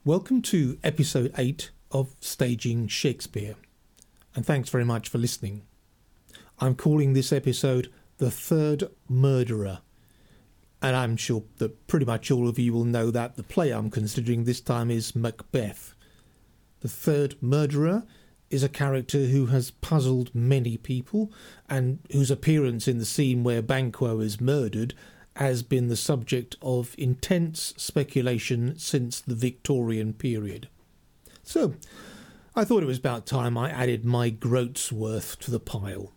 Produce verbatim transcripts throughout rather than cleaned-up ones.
Welcome to episode eight of Staging Shakespeare, and thanks very much for listening. I'm calling this episode The Third Murderer, and I'm sure that pretty much all of you will know that the play I'm considering this time is Macbeth. The Third Murderer is a character who has puzzled many people, and whose appearance in the scene where Banquo is murdered has been the subject of intense speculation since the Victorian period. So, I thought it was about time I added my groat's worth to the pile.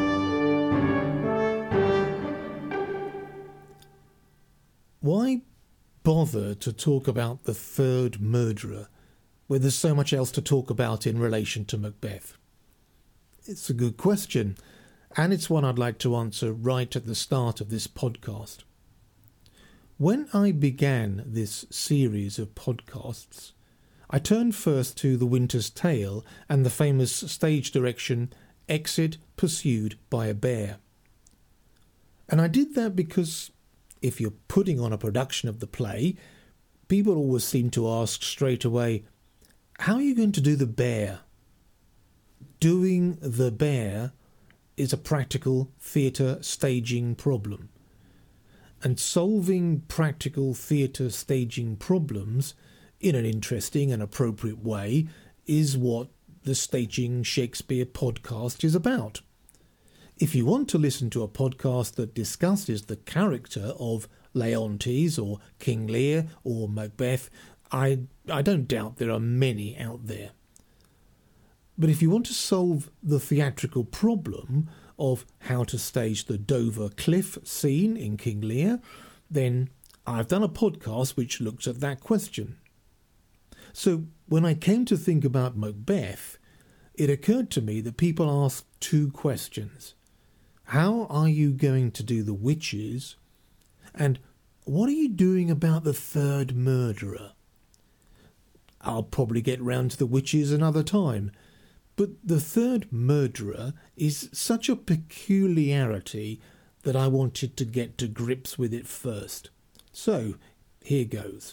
Why bother to talk about the third murderer when there's so much else to talk about in relation to Macbeth? It's a good question, and it's one I'd like to answer right at the start of this podcast. When I began this series of podcasts, I turned first to The Winter's Tale and the famous stage direction Exit Pursued by a Bear. And I did that because if you're putting on a production of the play, people always seem to ask straight away, how are you going to do the bear? Doing the bear is a practical theatre staging problem. And solving practical theatre staging problems in an interesting and appropriate way is what the Staging Shakespeare podcast is about. If you want to listen to a podcast that discusses the character of Leontes or King Lear or Macbeth, I, I don't doubt there are many out there. But if you want to solve the theatrical problem of how to stage the Dover Cliff scene in King Lear, then I've done a podcast which looks at that question. So when I came to think about Macbeth, it occurred to me that people ask two questions. How are you going to do the witches? And what are you doing about the third murderer? I'll probably get round to the witches another time. But the third murderer is such a peculiarity that I wanted to get to grips with it first. So, here goes.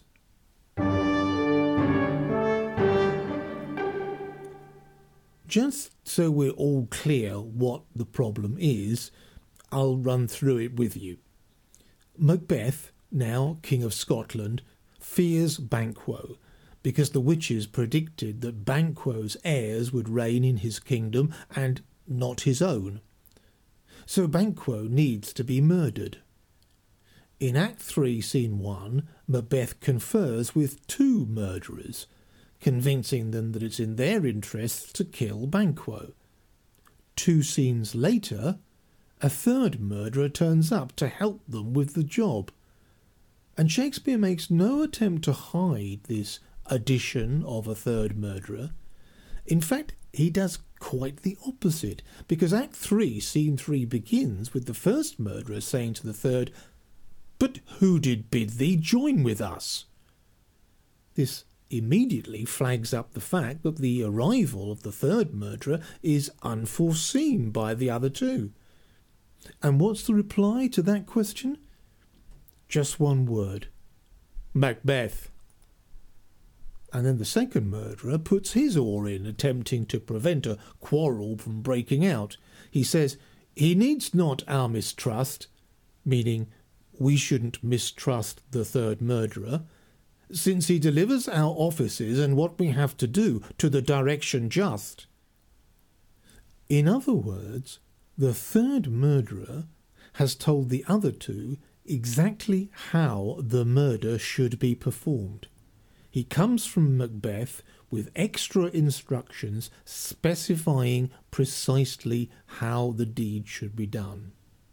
Just so we're all clear what the problem is, I'll run through it with you. Macbeth, now King of Scotland, fears Banquo, because the witches predicted that Banquo's heirs would reign in his kingdom and not his own. So Banquo needs to be murdered. In Act three, Scene one, Macbeth confers with two murderers, convincing them that it's in their interests to kill Banquo. Two scenes later, a third murderer turns up to help them with the job. And Shakespeare makes no attempt to hide this addition of a third murderer. In fact, he does quite the opposite, because Act three, Scene three begins with the first murderer saying to the third, "But who did bid thee join with us?" This immediately flags up the fact that the arrival of the third murderer is unforeseen by the other two. And what's the reply to that question? Just one word: Macbeth. And then the second murderer puts his oar in, attempting to prevent a quarrel from breaking out. He says, he needs not our mistrust, meaning we shouldn't mistrust the third murderer, since he delivers our offices and what we have to do to the direction just. In other words, the third murderer has told the other two exactly how the murder should be performed. He comes from Macbeth with extra instructions specifying precisely how the deed should be done.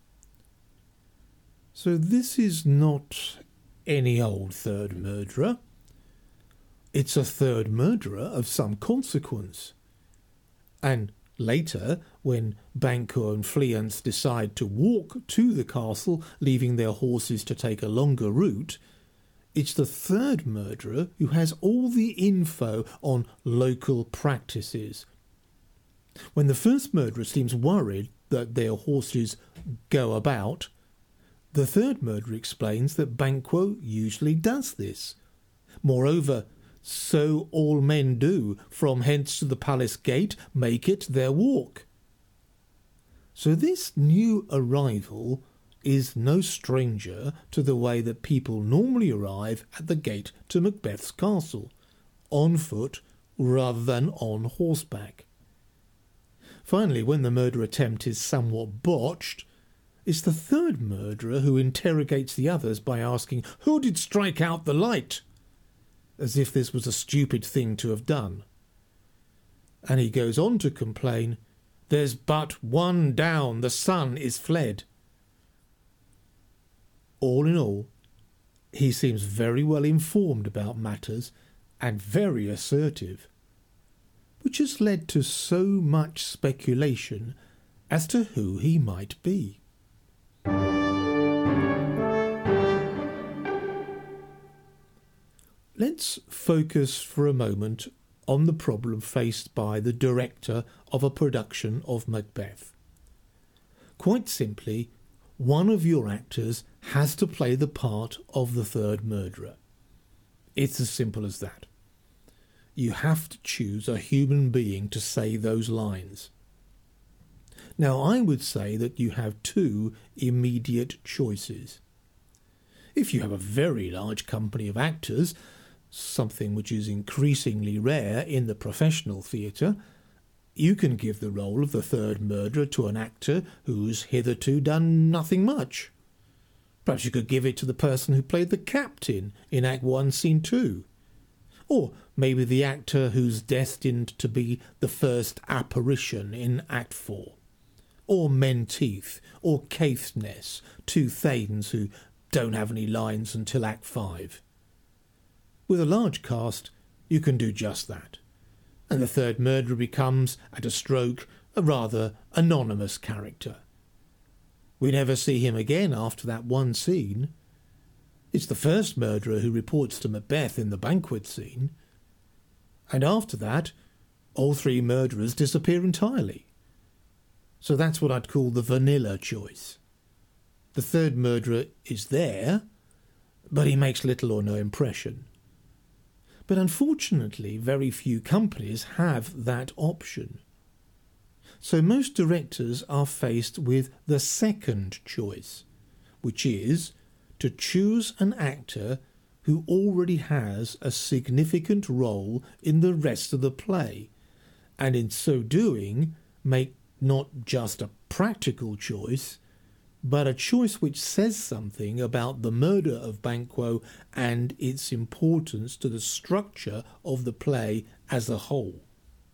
So this is not any old third murderer. It's a third murderer of some consequence. And later, when Banquo and Fleance decide to walk to the castle, leaving their horses to take a longer route, it's the third murderer who has all the info on local practices. When the first murderer seems worried that their horses go about, the third murderer explains that Banquo usually does this. Moreover, so all men do, from hence to the palace gate, make it their walk. So this new arrival is no stranger to the way that people normally arrive at the gate to Macbeth's castle, on foot rather than on horseback. Finally, when the murder attempt is somewhat botched, it's the third murderer who interrogates the others by asking, "Who did strike out the light?" as if this was a stupid thing to have done. And he goes on to complain, "There's but one down, the sun is fled." All in all, he seems very well informed about matters and very assertive, which has led to so much speculation as to who he might be. Let's focus for a moment on the problem faced by the director of a production of Macbeth. Quite simply, one of your actors has to play the part of the third murderer. It's as simple as that. You have to choose a human being to say those lines. Now, I would say that you have two immediate choices. If you have a very large company of actors, something which is increasingly rare in the professional theatre, you can give the role of the third murderer to an actor who's hitherto done nothing much. Perhaps you could give it to the person who played the captain in Act one, Scene two. Or maybe the actor who's destined to be the first apparition in Act four. Or Menteith, or Caithness, two Thanes who don't have any lines until Act five. With a large cast, you can do just that, and the third murderer becomes, at a stroke, a rather anonymous character. We never see him again after that one scene. It's the first murderer who reports to Macbeth in the banquet scene, and after that, all three murderers disappear entirely. So that's what I'd call the vanilla choice. The third murderer is there, but he makes little or no impression. But unfortunately, very few companies have that option. So most directors are faced with the second choice, which is to choose an actor who already has a significant role in the rest of the play, and in so doing make not just a practical choice, but a choice which says something about the murder of Banquo and its importance to the structure of the play as a whole.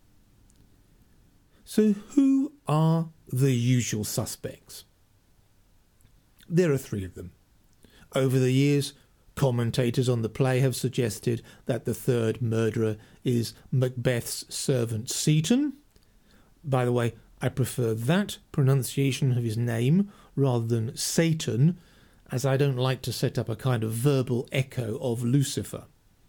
So who are the usual suspects? There are three of them. Over the years, commentators on the play have suggested that the third murderer is Macbeth's servant Seaton. By the way, I prefer that pronunciation of his name rather than Satan, as I don't like to set up a kind of verbal echo of Lucifer.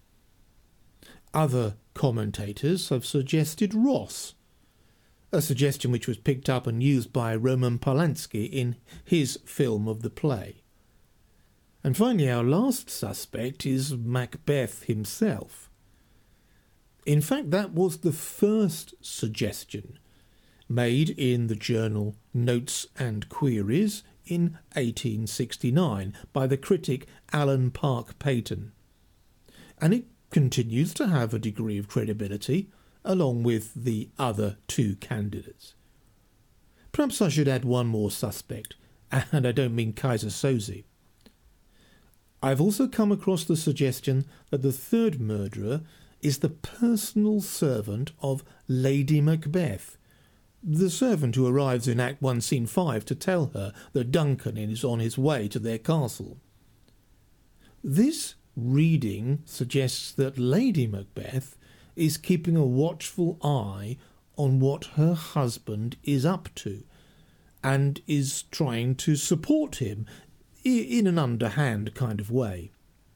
Other commentators have suggested Ross, a suggestion which was picked up and used by Roman Polanski in his film of the play. And finally, our last suspect is Macbeth himself. In fact, that was the first suggestion made in the journal Notes and Queries in eighteen sixty-nine by the critic Alan Park Peyton. And it continues to have a degree of credibility, along with the other two candidates. Perhaps I should add one more suspect, and I don't mean Kaiser Soze. I've also come across the suggestion that the third murderer is the personal servant of Lady Macbeth, the servant who arrives in Act one, Scene five to tell her that Duncan is on his way to their castle. This reading suggests that Lady Macbeth is keeping a watchful eye on what her husband is up to, and is trying to support him in an underhand kind of way.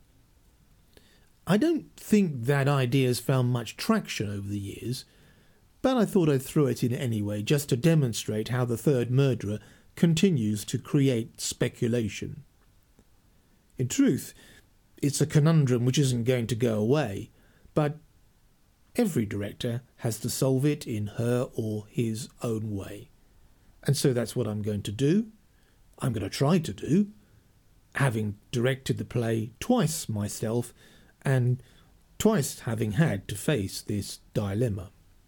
I don't think that idea has found much traction over the years, but I thought I'd throw it in anyway, just to demonstrate how the third murderer continues to create speculation. In truth, it's a conundrum which isn't going to go away, But every director has to solve it in her or his own way. And so that's what I'm going to do. I'm going to try to do, having directed the play twice myself and twice having had to face this dilemma.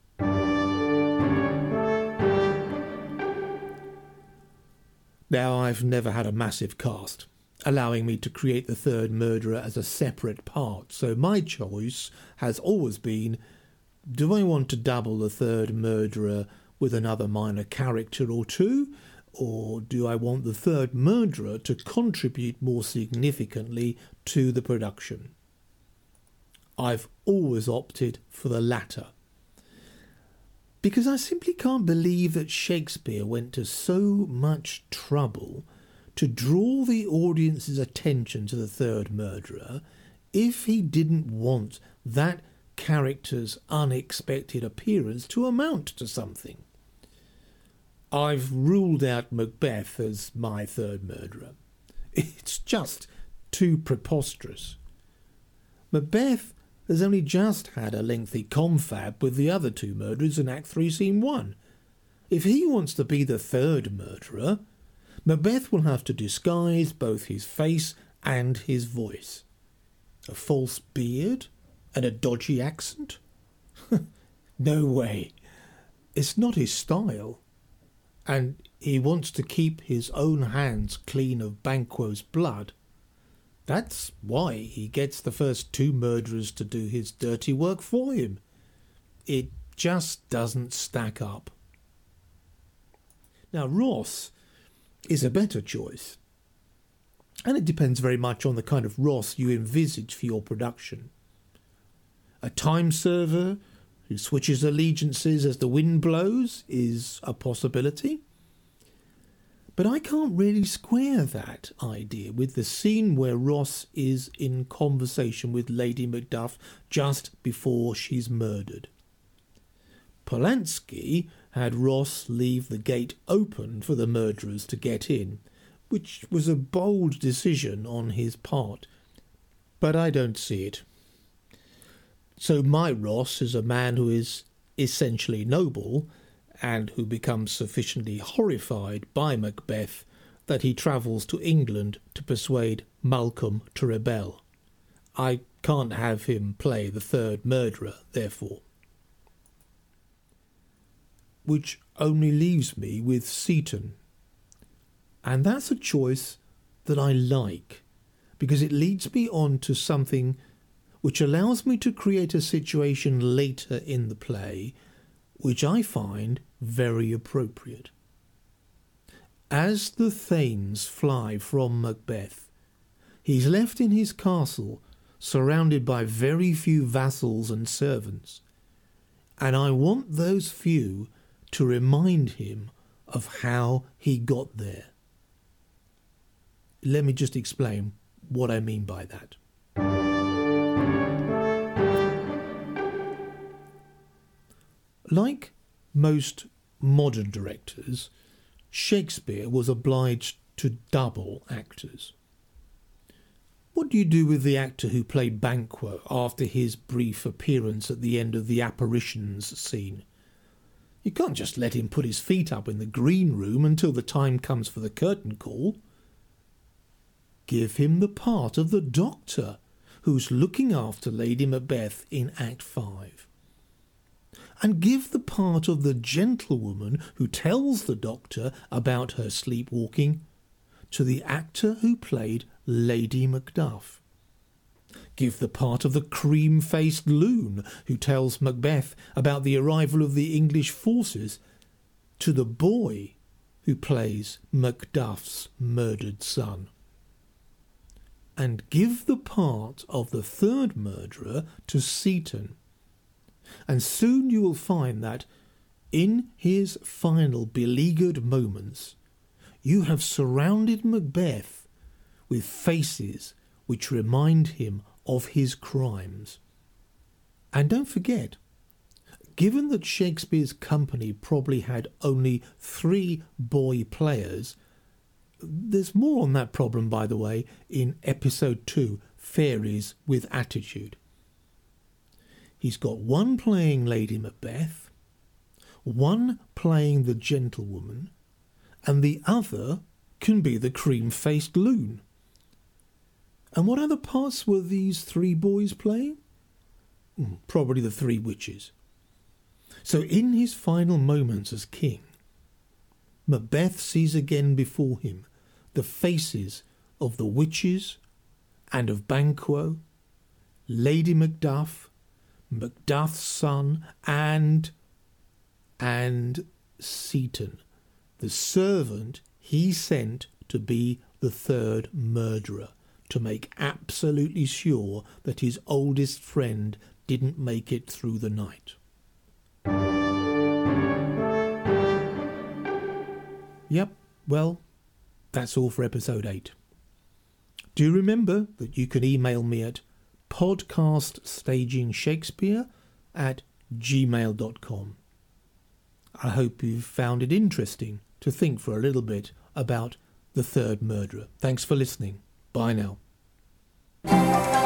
Now, I've never had a massive cast, allowing me to create the third murderer as a separate part, so my choice has always been, do I want to double the third murderer with another minor character or two, or do I want the third murderer to contribute more significantly to the production? I've always opted for the latter, because I simply can't believe that Shakespeare went to so much trouble to draw the audience's attention to the third murderer if he didn't want that character's unexpected appearance to amount to something. I've ruled out Macbeth as my third murderer. It's just too preposterous. Macbeth has only just had a lengthy confab with the other two murderers in Act three, Scene one. If he wants to be the third murderer, Macbeth will have to disguise both his face and his voice. A false beard and a dodgy accent? No way. It's not his style. And he wants to keep his own hands clean of Banquo's blood. That's why he gets the first two murderers to do his dirty work for him. It just doesn't stack up. Now, Ross is a better choice, and it depends very much on the kind of Ross you envisage for your production. A time server who switches allegiances as the wind blows is a possibility. But I can't really square that idea with the scene where Ross is in conversation with Lady Macduff just before she's murdered. Polanski had Ross leave the gate open for the murderers to get in, which was a bold decision on his part, but I don't see it. So my Ross is a man who is essentially noble, and who becomes sufficiently horrified by Macbeth that he travels to England to persuade Malcolm to rebel. I can't have him play the third murderer, therefore. Which only leaves me with Seaton. And that's a choice that I like, because it leads me on to something which allows me to create a situation later in the play which I find very appropriate. As the Thanes fly from Macbeth, he's left in his castle surrounded by very few vassals and servants, and I want those few to remind him of how he got there. Let me just explain what I mean by that. Like most modern directors, Shakespeare was obliged to double actors. What do you do with the actor who played Banquo after his brief appearance at the end of the apparitions scene? You can't just let him put his feet up in the green room until the time comes for the curtain call. Give him the part of the doctor who's looking after Lady Macbeth in Act five. And give the part of the gentlewoman who tells the doctor about her sleepwalking to the actor who played Lady Macduff. Give the part of the cream-faced loon who tells Macbeth about the arrival of the English forces to the boy who plays Macduff's murdered son. And give the part of the third murderer to Seaton. And soon you will find that, in his final beleaguered moments, you have surrounded Macbeth with faces which remind him of his crimes. And don't forget, given that Shakespeare's company probably had only three boy players, there's more on that problem, by the way, in episode two, Fairies with Attitude. He's got one playing Lady Macbeth, one playing the gentlewoman, and the other can be the cream-faced loon. And what other parts were these three boys playing? Probably the three witches. So in his final moments as king, Macbeth sees again before him the faces of the witches and of Banquo, Lady Macduff, Macduff's son, and, and Seaton, the servant he sent to be the third murderer, to make absolutely sure that his oldest friend didn't make it through the night. Yep, well, that's all for episode eight. Do remember that you can email me at podcaststagingshakespeare at gmail dot com. I hope you've found it interesting to think for a little bit about the third murderer. Thanks for listening. Bye now.